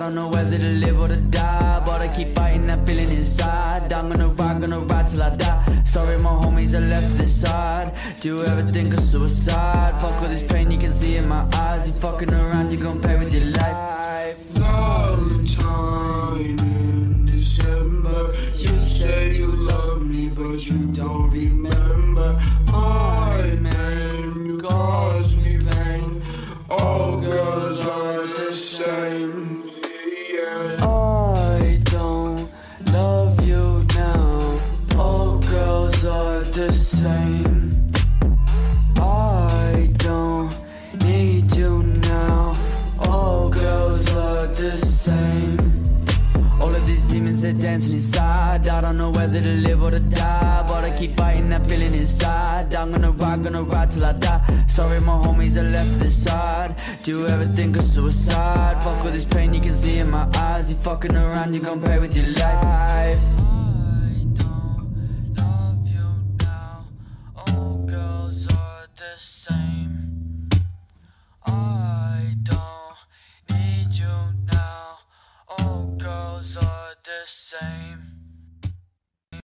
don't know whether to live or to die, but I keep fighting that feeling inside. I'm gonna ride till I die. Sorry my homies are left to the side. Do you ever think of suicide? Fuck all this pain you can see in my eyes. You fucking around, you gon' pay with your life. Valentine in December, you say you love me but you don't remember. My name caused me pain. All girls are the same. Yeah. I don't love you now. All girls are the same. I don't need you now. All girls are the same. All of these demons, they're dancing inside. I don't know whether to live or to die, but I keep fighting that feeling inside. I'm gonna ride till I die. Sorry my homies are left to the side. Do you ever think of suicide? Fuck all this pain you can see in my eyes. You fucking around, you gon' pay with your life. I don't love you now. All girls are the same. I don't need you now. All girls are the same.